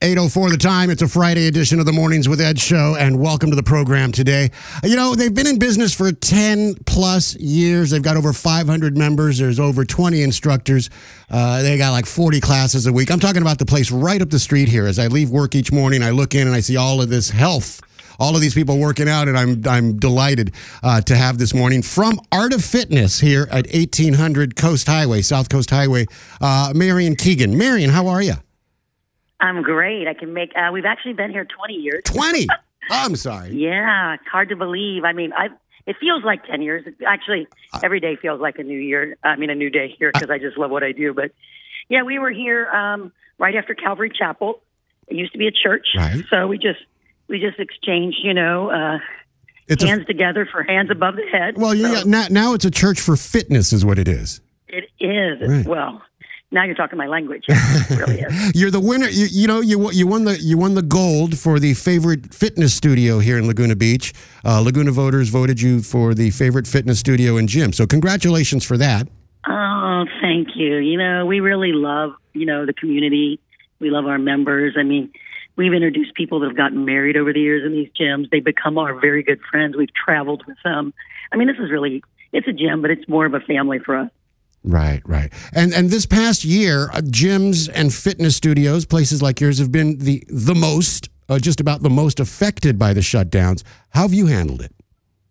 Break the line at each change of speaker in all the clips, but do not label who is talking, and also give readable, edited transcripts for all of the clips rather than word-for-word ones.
8:04 the time. It's a Friday edition of the Mornings with Ed show, and welcome to the program today. You know, they've been in business for 10 plus years. They've got over 500 members. There's over 20 instructors. They got like 40 classes a week. I'm talking about the place right up the street here. As I leave work each morning, I look in and I see all of this health, all of these people working out, and I'm delighted to have this morning from Art of Fitness here at 1800 Coast Highway, South Coast Highway, Marion Keegan. Marion, how are you?
I'm great. I can make. We've actually been here 20 years.
20? I'm sorry.
Yeah, it's hard to believe. I mean, it feels like 10 years. Actually, every day feels like a new year. I mean, a new day here because I just love what I do. But yeah, we were here right after Calvary Chapel. It used to be a church,
right.
So we just exchanged, hands together for hands above the head.
Well, yeah. Now it's a church for fitness, is what it is.
It is.
Right.
Well. Now you're talking my language. It really is.
You're the winner. You won the gold for the favorite fitness studio here in Laguna Beach. Laguna voters voted you for the favorite fitness studio and gym. So congratulations for that.
Oh, thank you. We really love, the community. We love our members. I mean, we've introduced people that have gotten married over the years in these gyms. They've become our very good friends. We've traveled with them. I mean, it's a gym, but it's more of a family for us.
Right. And this past year, gyms and fitness studios, places like yours, have been the most, just about the most affected by the shutdowns. How have you handled it?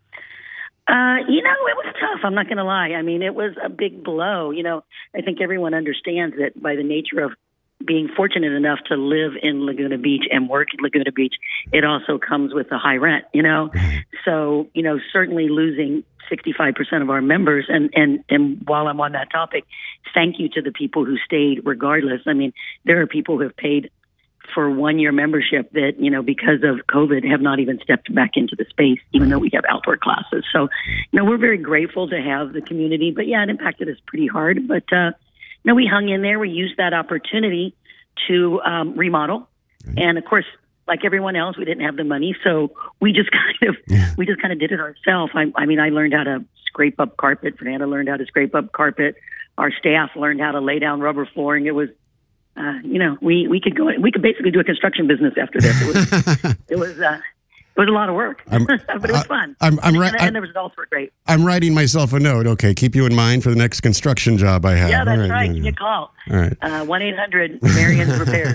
It was tough. I'm not going to lie. I mean, it was a big blow. I think everyone understands that by the nature of being fortunate enough to live in Laguna Beach and work in Laguna Beach, it also comes with a high rent, So, certainly losing 65% of our members. And while I'm on that topic, thank you to the people who stayed regardless. I mean, there are people who have paid for 1 year membership that, because of COVID have not even stepped back into the space, even though we have outdoor classes. So, we're very grateful to have the community, but yeah, it impacted us pretty hard. But, we hung in there. We used that opportunity to remodel. And of course, like everyone else, we didn't have the money, so we just kind of did it ourselves. I mean, I learned how to scrape up carpet. Fernanda learned how to scrape up carpet. Our staff learned how to lay down rubber flooring. It was, we could basically do a construction business after this. It was a lot of work, but it was fun. And the results were great.
I'm writing myself a note. Okay, keep you in mind for the next construction job I have.
Yeah, that's right. Give me a call.
All right.
1-800 Marion's Repairs.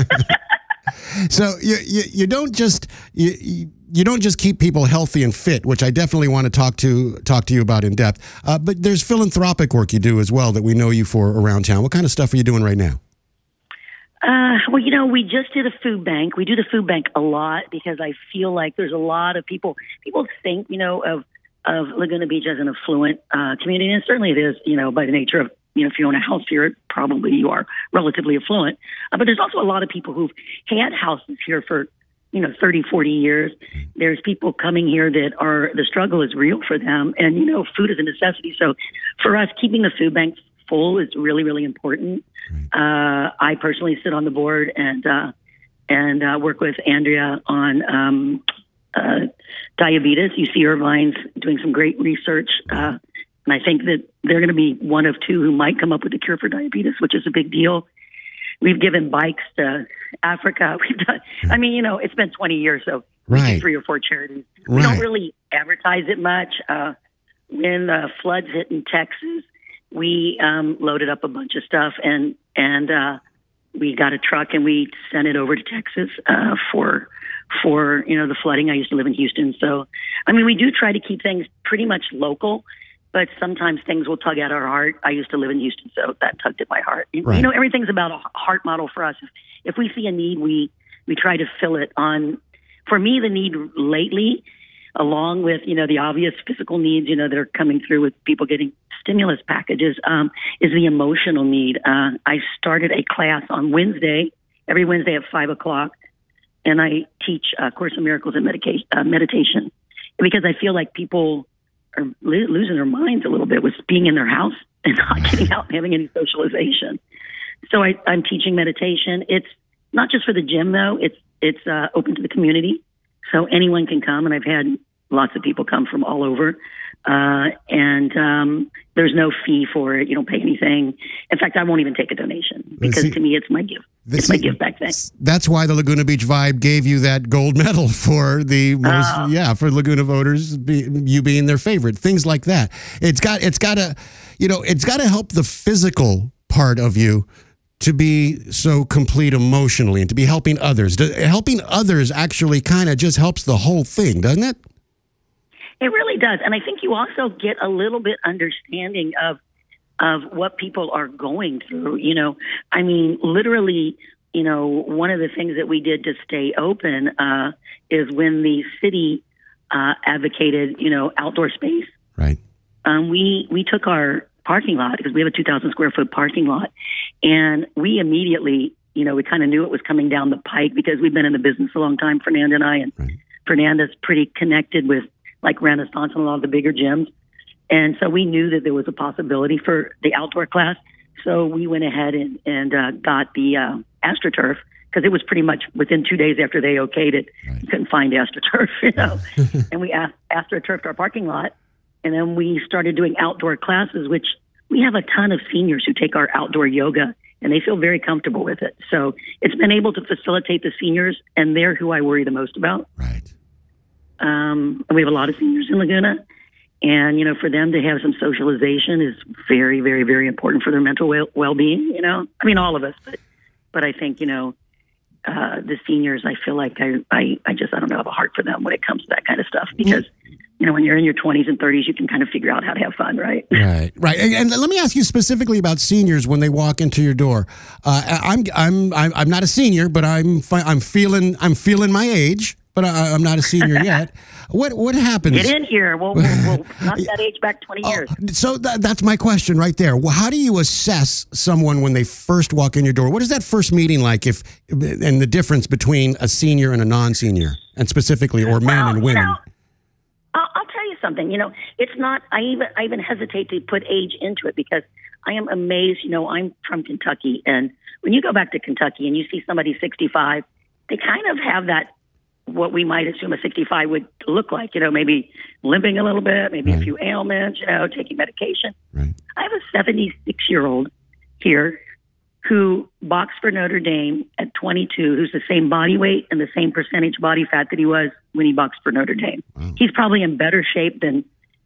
So you don't just keep people healthy and fit, which I definitely want to talk to you about in depth. But there's philanthropic work you do as well that we know you for around town. What kind of stuff are you doing right now?
We just did a food bank. We do the food bank a lot because I feel like there's a lot of people think, of Laguna Beach as an affluent community. And certainly it is, by the nature of, if you own a house here, probably you are relatively affluent. But there's also a lot of people who've had houses here for, 30, 40 years. There's people coming here that the struggle is real for them. And, food is a necessity. So for us, keeping the food bank full is really, really important. I personally sit on the board and work with Andrea on diabetes. UC Irvine's doing some great research. And I think that they're going to be one of two who might come up with a cure for diabetes, which is a big deal. We've given bikes to Africa. We've done, it's been 20 years, so we do 3 or 4 charities.
Right.
We don't really advertise it much. When the floods hit in Texas, we loaded up a bunch of stuff and we got a truck and we sent it over to Texas for the flooding. I used to live in Houston, so we do try to keep things pretty much local. But sometimes things will tug at our heart. I used to live in Houston, so that tugged at my heart.
Right.
Everything's about a heart model for us. If we see a need, we try to fill it on. For me, the need lately, along with, the obvious physical needs, that are coming through with people getting stimulus packages, is the emotional need. I started a class on Wednesday, every Wednesday at 5:00, and I teach Course in Miracles and meditation, because I feel like people are losing their minds a little bit with being in their house and not getting out and having any socialization. So I'm teaching meditation. It's not just for the gym, though. It's open to the community, so anyone can come. And I've had lots of people come from all over. And there's no fee for it. You don't pay anything. In fact, I won't even take a donation because to me, it's my gift. It's my give back thing.
That's why the Laguna Beach Vibe gave you that gold medal for the most, for Laguna voters, you being their favorite. Things like that. It's got to help the physical part of you to be so complete emotionally and to be helping others. Helping others actually kind of just helps the whole thing, doesn't it?
It really does. And I think you also get a little bit understanding of what people are going through. I mean, literally, one of the things that we did to stay open is when the city advocated, outdoor space.
Right.
We took our parking lot, because we have a 2,000 square foot parking lot, and we immediately, we kind of knew it was coming down the pike because we've been in the business a long time, Fernanda and I, and right. Fernanda's pretty connected with like Renaissance and a lot of the bigger gyms. And so we knew that there was a possibility for the outdoor class. So we went ahead and got the AstroTurf, because it was pretty much within 2 days after they okayed it. Right. You couldn't find AstroTurf, and we AstroTurfed our parking lot. And then we started doing outdoor classes, which we have a ton of seniors who take our outdoor yoga, and they feel very comfortable with it. So it's been able to facilitate the seniors, and they're who I worry the most about.
Right.
We have a lot of seniors in Laguna, and, for them to have some socialization is very, very, very important for their mental well-being, I mean, all of us, but I think, the seniors, I feel like I don't know, have a heart for them when it comes to that kind of stuff, because when you're in your 20s and 30s, you can kind of figure out how to have fun, right?
Right. And let me ask you specifically about seniors when they walk into your door. I'm not a senior, but I'm feeling my age, but I'm not a senior yet. What happens?
Get in here. We'll knock that age back 20 years.
So that's my question right there. Well, how do you assess someone when they first walk in your door? What is that first meeting like? And the difference between a senior and a non-senior, and specifically, or men and women?
I'll tell you something. It's not. I even hesitate to put age into it, because I am amazed. I'm from Kentucky, and when you go back to Kentucky and you see somebody 65, they kind of have that, what we might assume a 65 would look like, maybe limping a little bit, maybe right. A few ailments, taking medication.
Right.
I have a 76-year-old here who boxed for Notre Dame at 22, who's the same body weight and the same percentage body fat that he was when he boxed for Notre Dame. Wow. He's probably in better shape than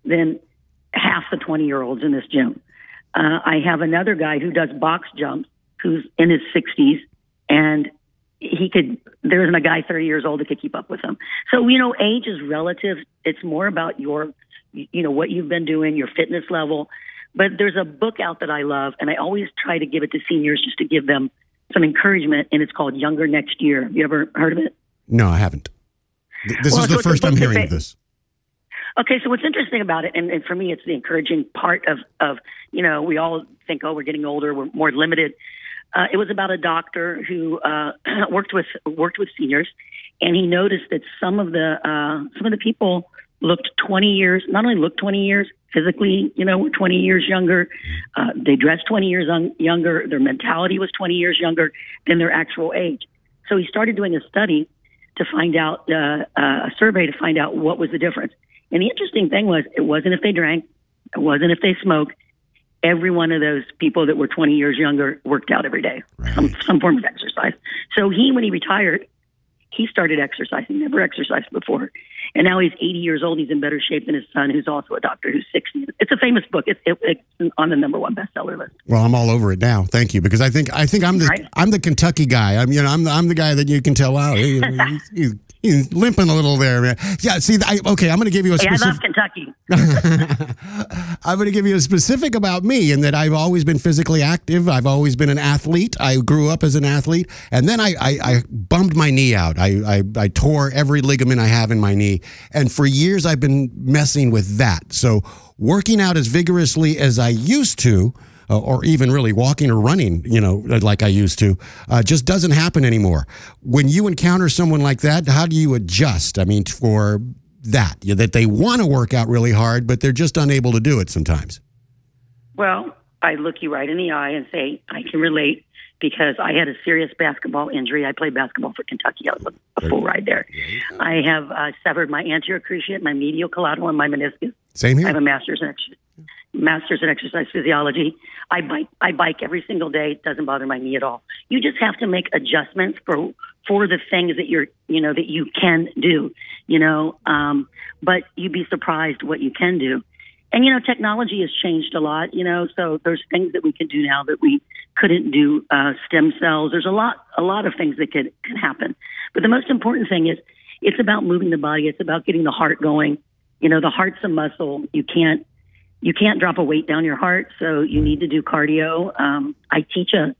half the 20-year-olds in this gym. I have another guy who does box jumps, who's in his 60s, and there isn't a guy 30 years old that could keep up with him. So, age is relative. It's more about your, what you've been doing, your fitness level. But there's a book out that I love, and I always try to give it to seniors just to give them some encouragement, and it's called Younger Next Year. Have you ever heard of it?
No, I haven't. This is the first I'm hearing of this.
Okay, so what's interesting about it, and for me, it's the encouraging part of we all think, we're getting older, we're more limited. It was about a doctor who worked with seniors, and he noticed that some of the people looked 20 years. Not only looked 20 years physically, were 20 years younger. They dressed 20 years younger. Their mentality was 20 years younger than their actual age. So he started doing a study to find out a survey to find out what was the difference. And the interesting thing was, it wasn't if they drank, it wasn't if they smoked. Every one of those people that were 20 years younger worked out every day, right. some form of exercise. So when he retired, he started exercising, never exercised before. And now he's 80 years old. He's in better shape than his son, who's also a doctor, who's 60. It's a famous book. It's on the #1 bestseller list.
Well, I'm all over it now. Thank you, because I think I'm the Kentucky guy. I'm the guy that you can tell out. He's limping a little there, man. Yeah, see, I'm going to give you a specific...
I love Kentucky.
I'm going to give you a specific about me, in that I've always been physically active. I've always been an athlete. I grew up as an athlete. And then I bummed my knee out. I tore every ligament I have in my knee. And for years, I've been messing with that. So working out as vigorously as I used to, or even really walking or running, like I used to, just doesn't happen anymore. When you encounter someone like that, how do you adjust? I mean, for that they want to work out really hard, but they're just unable to do it sometimes.
Well, I look you right in the eye and say, I can relate, because I had a serious basketball injury. I played basketball for Kentucky. I was a full ride there. I have severed my anterior cruciate, my medial collateral, and my meniscus.
Same here.
I have a master's in exercise physiology. I bike every single day. It doesn't bother my knee at all. You just have to make adjustments for the things that that you can do, but you'd be surprised what you can do. And, technology has changed a lot, so there's things that we can do now that we couldn't do, stem cells. There's a lot of things that can happen. But the most important thing is it's about moving the body. It's about getting the heart going. The heart's a muscle. You can't drop a weight down your heart, so you need to do cardio. I teach a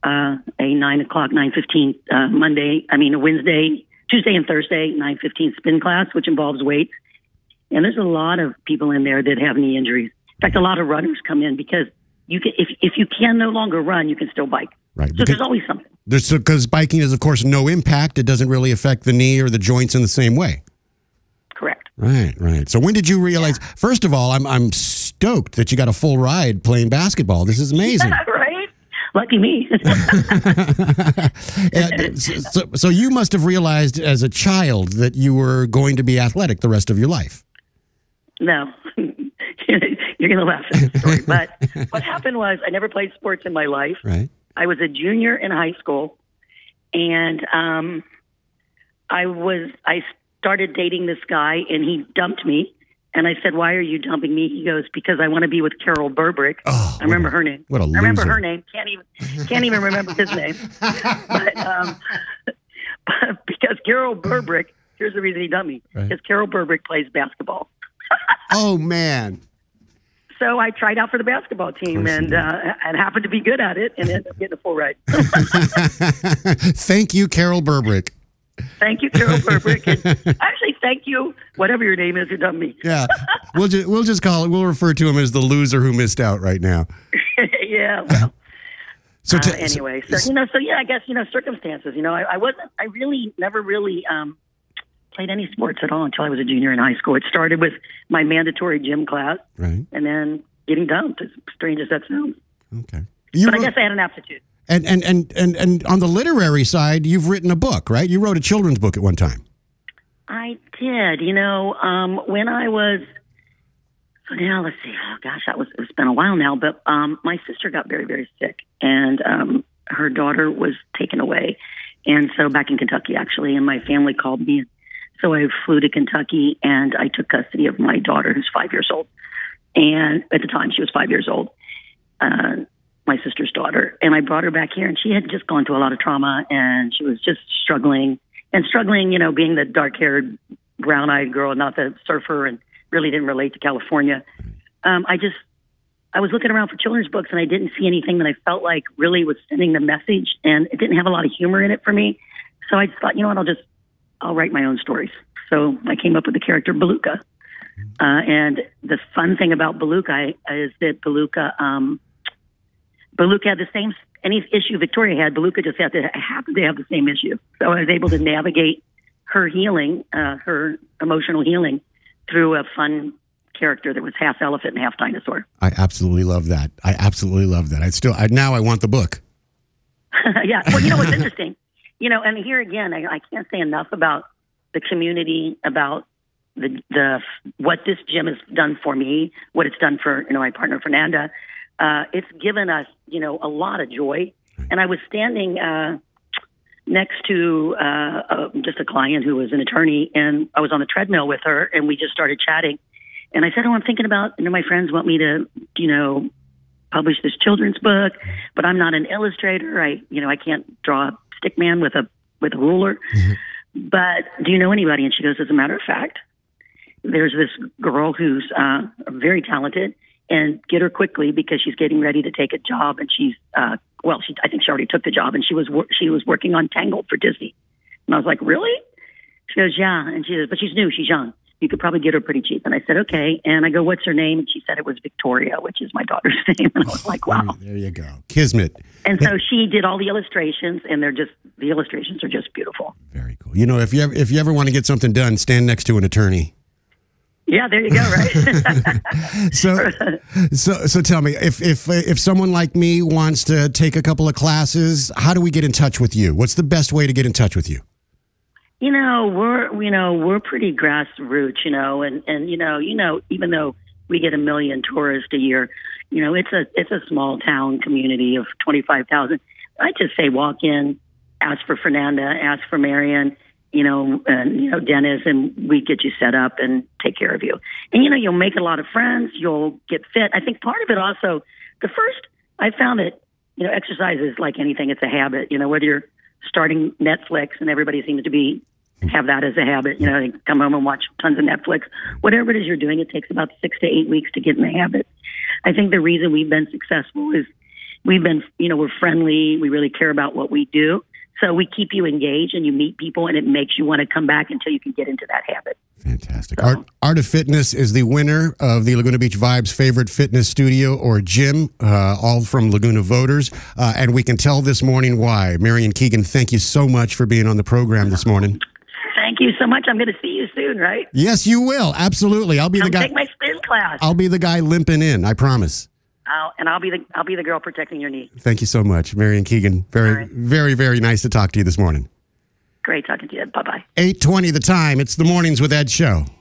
9:15 a Wednesday, Tuesday and Thursday, 9:15 spin class, which involves weights. And there's a lot of people in there that have knee injuries. In fact, a lot of runners come in because if you can no longer run, you can still bike.
Right.
So there's always something.
Because biking is, of course, no impact. It doesn't really affect the knee or the joints in the same way.
Correct.
Right. So when did you realize? Yeah. First of all, I'm stoked that you got a full ride playing basketball. This is amazing.
Yeah, right? Lucky me.
So you must have realized as a child that you were going to be athletic the rest of your life.
No. You're going to laugh at this story. But what happened was I never played sports in my life.
Right.
I was a junior in high school, and I started dating this guy, and he dumped me. And I said, "Why are you dumping me?" He goes, "Because I want to be with Carol Burbrick."
Oh,
I remember her name.
What a loser.
I remember her name. Can't even remember his name. But because Carol Burbrick, here's the reason he dumped me.
Right.
Because Carol Burbrick plays basketball.
Oh man.
So I tried out for the basketball team and happened to be good at it and ended up getting a full ride.
Thank you, Carol Burbrick.
Thank you, Carol Burbrick. And actually, thank you, whatever your name is, who dumped me.
Yeah, we'll just call it. We'll refer to him as the loser who missed out right now.
Yeah. Well.
So
anyway, I guess circumstances. I really never really played any sports at all until I was a junior in high school. It started with my mandatory gym class,
right,
and then getting dumped. As strange as that sounds.
Okay.
But I guess I had an aptitude.
And on the literary side, you've written a book, right? You wrote a children's book at one time.
I did. When I was, let's see. Oh gosh, it's been a while now. But my sister got very, very sick, and her daughter was taken away, and so back in Kentucky actually, and my family called me. So I flew to Kentucky, and I took custody of my daughter, who's 5 years old, and at the time she was 5 years old. My sister's daughter, and I brought her back here, and she had just gone through a lot of trauma, and she was just struggling, being the dark-haired, brown-eyed girl, not the surfer, and really didn't relate to California. I was looking around for children's books, and I didn't see anything that I felt like really was sending the message, and it didn't have a lot of humor in it for me. So I thought, I'll write my own stories. So I came up with the character Beluga, and the fun thing about Beluga is that Beluga had the same any issue Victoria had. Beluga just happened to have the same issue. So I was able to navigate her healing, her emotional healing, through a fun character that was half elephant and half dinosaur.
I absolutely love that. Now I want the book.
Yeah. Well, what's interesting, and here again, I can't say enough about the community, about the what this gym has done for me, what it's done for my partner Fernanda. It's given us, a lot of joy. And I was standing next to just a client who was an attorney, and I was on the treadmill with her, and we just started chatting. And I said, I'm thinking about, my friends want me to, publish this children's book, but I'm not an illustrator. I can't draw a stick man with a ruler. Mm-hmm. But do you know anybody? And she goes, as a matter of fact, there's this girl who's very talented, and get her quickly because she's getting ready to take a job, and she's I think she already took the job, and she was working on Tangled for Disney. And I was like, really? She goes, yeah. And she says, but she's new, she's young. You could probably get her pretty cheap. And I said, okay. And I go, what's her name? And she said it was Victoria, which is my daughter's name. And I was like, wow.
There you go. Kismet.
And so she did all the illustrations, and the illustrations are just beautiful.
Very cool. If you ever want to get something done, stand next to an attorney.
Yeah, there you go. Right.
So tell me, if someone like me wants to take a couple of classes, how do we get in touch with you? What's the best way to get in touch with you?
We're pretty grassroots, and even though we get 1 million tourists a year, it's a small town community of 25,000. I just say walk in, ask for Fernanda, ask for Marion, Dennis, and we get you set up and take care of you. And, you'll make a lot of friends. You'll get fit. I think part of it also, I found that, exercise is like anything. It's a habit, whether you're starting Netflix and everybody seems to have that as a habit, they come home and watch tons of Netflix, whatever it is you're doing, it takes about 6 to 8 weeks to get in the habit. I think the reason we've been successful is we're friendly. We really care about what we do. So we keep you engaged and you meet people and it makes you want to come back until you can get into that habit.
Fantastic. Art of Fitness is the winner of the Laguna Beach Vibes favorite fitness studio or gym, all from Laguna voters. And we can tell this morning why. Marion Keegan, thank you so much for being on the program this morning.
Thank you so much. I'm going to see you soon, right?
Yes, you will. Absolutely. I'll be the guy.
Take my spin class.
I'll be the guy limping in. I promise.
I'll be the girl protecting your knee.
Thank you so much, Marion Keegan. Very, very nice to talk to you this morning.
Great talking to you. Bye-bye.
8:20 the time. It's the Mornings with Ed show.